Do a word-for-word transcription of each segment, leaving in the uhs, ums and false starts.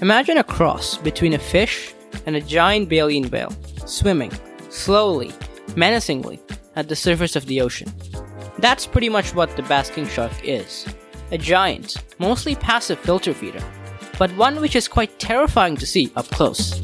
Imagine a cross between a fish and a giant baleen whale, swimming, slowly, menacingly, at the surface of the ocean. That's pretty much what the basking shark is. A giant, mostly passive filter feeder, but one which is quite terrifying to see up close.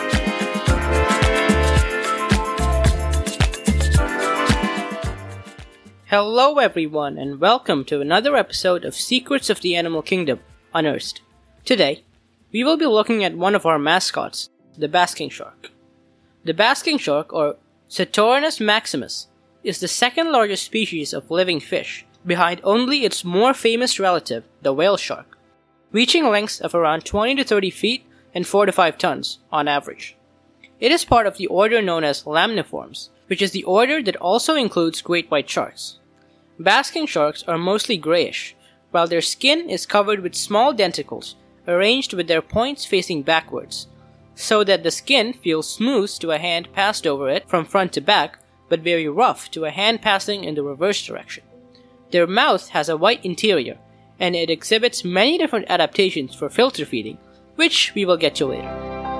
Hello everyone, and welcome to another episode of Secrets of the Animal Kingdom Unearthed. Today, we will be looking at one of our mascots, the basking shark. The basking shark, or Cetorinus maximus, is the second largest species of living fish, behind only its more famous relative, the whale shark, reaching lengths of around twenty to thirty feet and four to five tons on average. It is part of the order known as Lamniformes, which is the order that also includes great white sharks. Basking sharks are mostly grayish, while their skin is covered with small denticles arranged with their points facing backwards, so that the skin feels smooth to a hand passed over it from front to back, but very rough to a hand passing in the reverse direction. Their mouth has a white interior, and it exhibits many different adaptations for filter feeding, which we will get to later.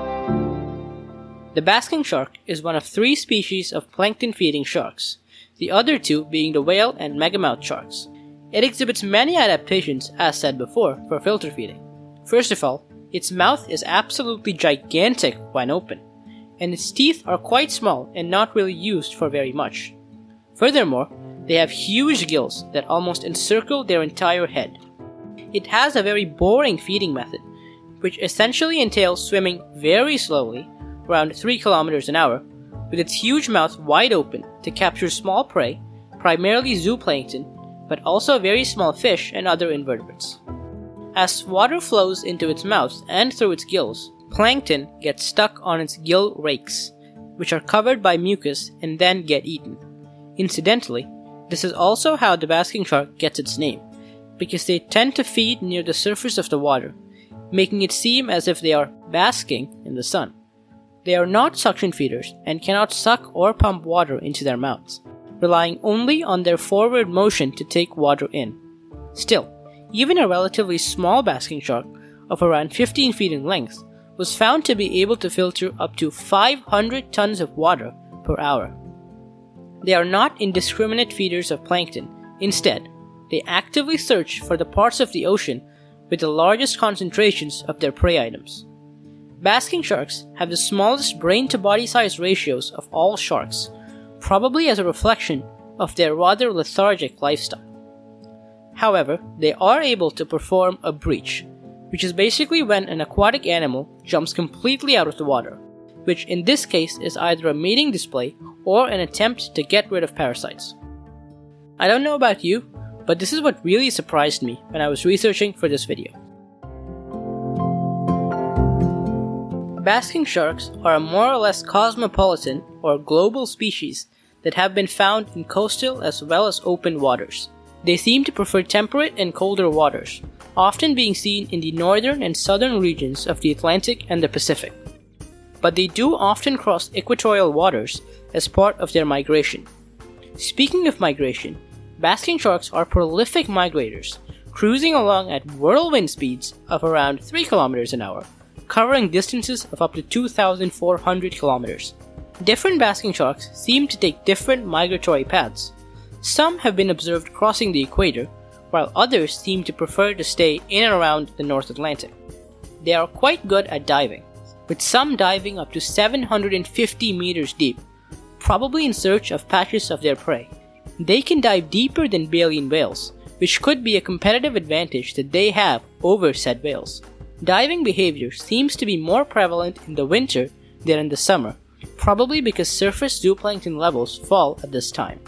The basking shark is one of three species of plankton-feeding sharks, the other two being the whale and megamouth sharks. It exhibits many adaptations, as said before, for filter feeding. First of all, its mouth is absolutely gigantic when open, and its teeth are quite small and not really used for very much. Furthermore, they have huge gills that almost encircle their entire head. It has a very boring feeding method, which essentially entails swimming very slowly, around three kilometers an hour, with its huge mouth wide open to capture small prey, primarily zooplankton, but also very small fish and other invertebrates. As water flows into its mouth and through its gills, plankton gets stuck on its gill rakes, which are covered by mucus and then get eaten. Incidentally, this is also how the basking shark gets its name, because they tend to feed near the surface of the water, making it seem as if they are basking in the sun. They are not suction feeders and cannot suck or pump water into their mouths, relying only on their forward motion to take water in. Still, even a relatively small basking shark of around fifteen feet in length was found to be able to filter up to five hundred tons of water per hour. They are not indiscriminate feeders of plankton. Instead, they actively search for the parts of the ocean with the largest concentrations of their prey items. Basking sharks have the smallest brain-to-body size ratios of all sharks, probably as a reflection of their rather lethargic lifestyle. However, they are able to perform a breach, which is basically when an aquatic animal jumps completely out of the water, which in this case is either a mating display or an attempt to get rid of parasites. I don't know about you, but this is what really surprised me when I was researching for this video. Basking sharks are a more or less cosmopolitan or global species that have been found in coastal as well as open waters. They seem to prefer temperate and colder waters, often being seen in the northern and southern regions of the Atlantic and the Pacific. But they do often cross equatorial waters as part of their migration. Speaking of migration, basking sharks are prolific migrators, cruising along at whirlwind speeds of around three kilometers an hour, covering distances of up to two thousand four hundred kilometers. Different basking sharks seem to take different migratory paths. Some have been observed crossing the equator, while others seem to prefer to stay in and around the North Atlantic. They are quite good at diving, with some diving up to seven hundred fifty meters deep, probably in search of patches of their prey. They can dive deeper than baleen whales, which could be a competitive advantage that they have over said whales. Diving behavior seems to be more prevalent in the winter than in the summer, probably because surface zooplankton levels fall at this time.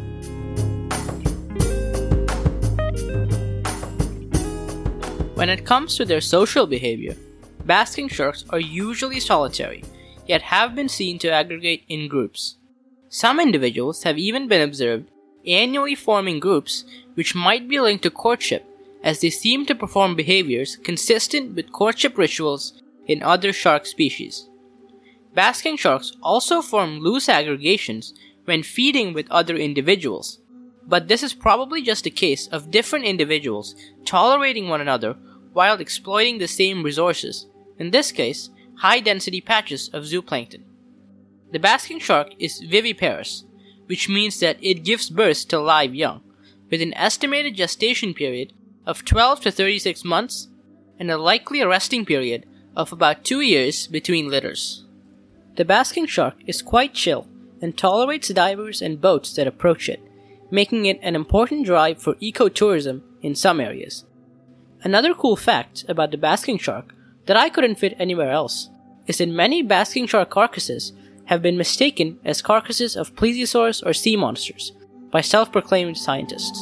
When it comes to their social behavior, basking sharks are usually solitary, yet have been seen to aggregate in groups. Some individuals have even been observed annually forming groups which might be linked to courtship, as they seem to perform behaviors consistent with courtship rituals in other shark species. Basking sharks also form loose aggregations when feeding with other individuals, but this is probably just a case of different individuals tolerating one another while exploiting the same resources, in this case, high-density patches of zooplankton. The basking shark is viviparous, which means that it gives birth to live young, with an estimated gestation period of twelve to thirty-six months and a likely resting period of about two years between litters. The basking shark is quite chill and tolerates divers and boats that approach it, making it an important drive for ecotourism in some areas. Another cool fact about the basking shark that I couldn't fit anywhere else is that many basking shark carcasses have been mistaken as carcasses of plesiosaurs or sea monsters by self-proclaimed scientists.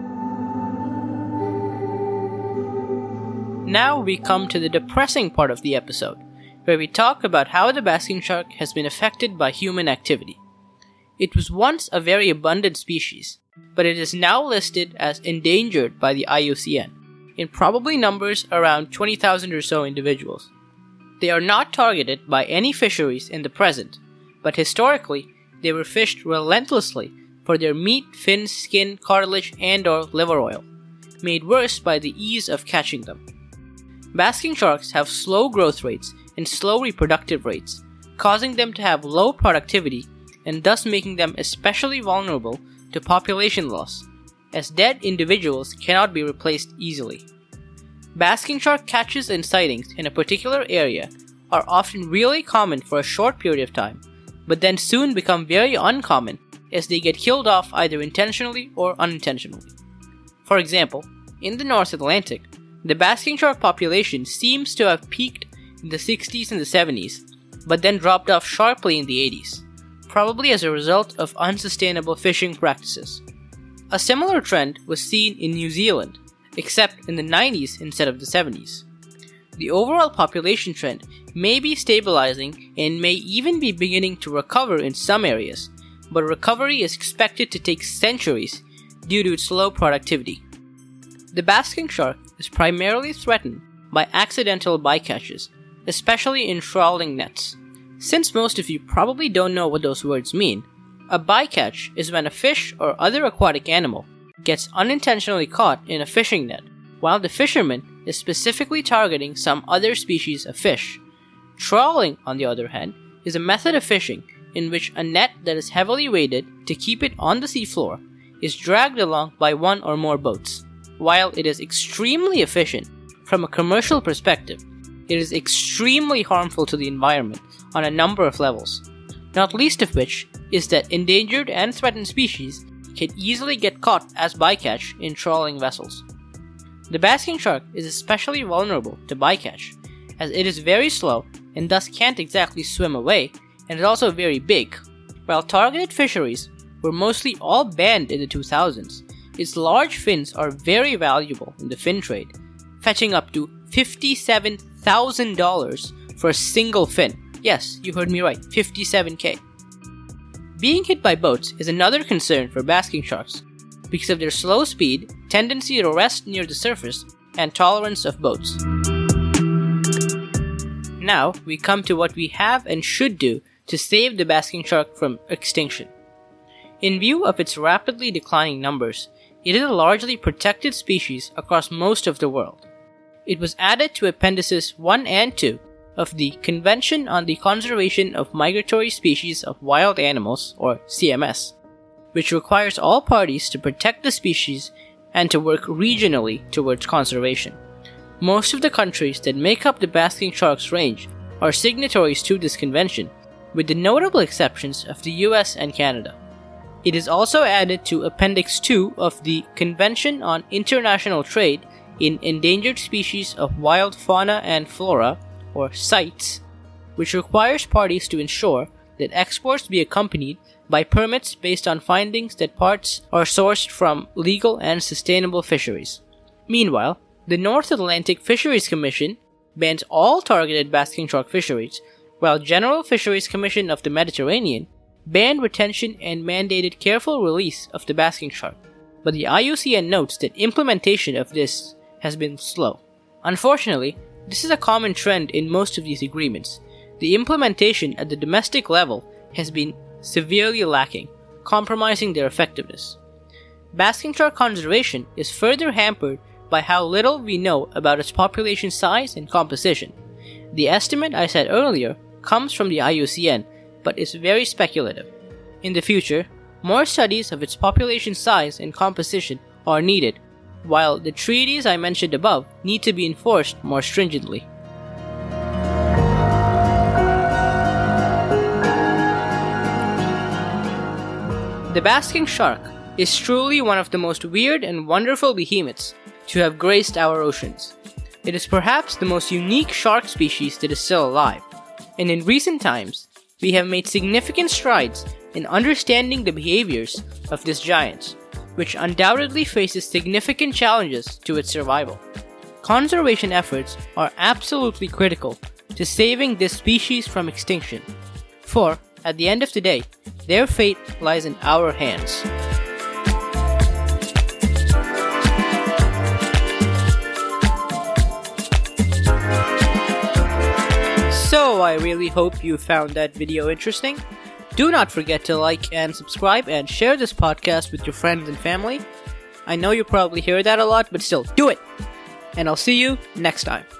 Now we come to the depressing part of the episode, where we talk about how the basking shark has been affected by human activity. It was once a very abundant species, but it is now listed as endangered by the I U C N, in probably numbers around twenty thousand or so individuals. They are not targeted by any fisheries in the present, but historically they were fished relentlessly for their meat, fins, skin, cartilage, and or liver oil, made worse by the ease of catching them. Basking sharks have slow growth rates and slow reproductive rates, causing them to have low productivity and thus making them especially vulnerable to population loss, as dead individuals cannot be replaced easily. Basking shark catches and sightings in a particular area are often really common for a short period of time, but then soon become very uncommon as they get killed off either intentionally or unintentionally. For example, in the North Atlantic, the basking shark population seems to have peaked in the sixties and the seventies, but then dropped off sharply in the eighties, probably as a result of unsustainable fishing practices. A similar trend was seen in New Zealand, except in the nineties instead of the seventies. The overall population trend may be stabilizing and may even be beginning to recover in some areas, but recovery is expected to take centuries due to its low productivity. The basking shark is primarily threatened by accidental bycatches, especially in trawling nets. Since most of you probably don't know what those words mean, a bycatch is when a fish or other aquatic animal gets unintentionally caught in a fishing net, while the fisherman is specifically targeting some other species of fish. Trawling, on the other hand, is a method of fishing in which a net that is heavily weighted to keep it on the seafloor is dragged along by one or more boats. While it is extremely efficient from a commercial perspective, it is extremely harmful to the environment on a number of levels, not least of which is that endangered and threatened species can easily get caught as bycatch in trawling vessels. The basking shark is especially vulnerable to bycatch, as it is very slow and thus can't exactly swim away, and is also very big. While targeted fisheries were mostly all banned in the two thousands, its large fins are very valuable in the fin trade, fetching up to fifty-seven thousand dollars for a single fin. Yes, you heard me right, fifty-seven thousand dollars. Being hit by boats is another concern for basking sharks because of their slow speed, tendency to rest near the surface, and tolerance of boats. Now, we come to what we have and should do to save the basking shark from extinction. In view of its rapidly declining numbers, it is a largely protected species across most of the world. It was added to Appendices one and two of the Convention on the Conservation of Migratory Species of Wild Animals, or C M S, which requires all parties to protect the species and to work regionally towards conservation. Most of the countries that make up the basking shark's range are signatories to this convention, with the notable exceptions of the U S and Canada. It is also added to Appendix two of the Convention on International Trade in Endangered Species of Wild Fauna and Flora, or CITES, which requires parties to ensure that exports be accompanied by permits based on findings that parts are sourced from legal and sustainable fisheries. Meanwhile, the North Atlantic Fisheries Commission bans all targeted basking shark fisheries, while General Fisheries Commission of the Mediterranean banned retention and mandated careful release of the basking shark, but the I U C N notes that implementation of this has been slow. Unfortunately, this is a common trend in most of these agreements. The implementation at the domestic level has been severely lacking, compromising their effectiveness. Basking shark conservation is further hampered by how little we know about its population size and composition, The estimate I said earlier comes from the I U C N, but is very speculative. In the future, more studies of its population size and composition are needed, while the treaties I mentioned above need to be enforced more stringently. The basking shark is truly one of the most weird and wonderful behemoths to have graced our oceans. It is perhaps the most unique shark species that is still alive, and in recent times, we have made significant strides in understanding the behaviors of this giant, which undoubtedly faces significant challenges to its survival. Conservation efforts are absolutely critical to saving this species from extinction, for, at the end of the day, their fate lies in our hands. So I really hope you found that video interesting. Do not forget to like and subscribe and share this podcast with your friends and family. I know you probably hear that a lot, but still, do it! And I'll see you next time.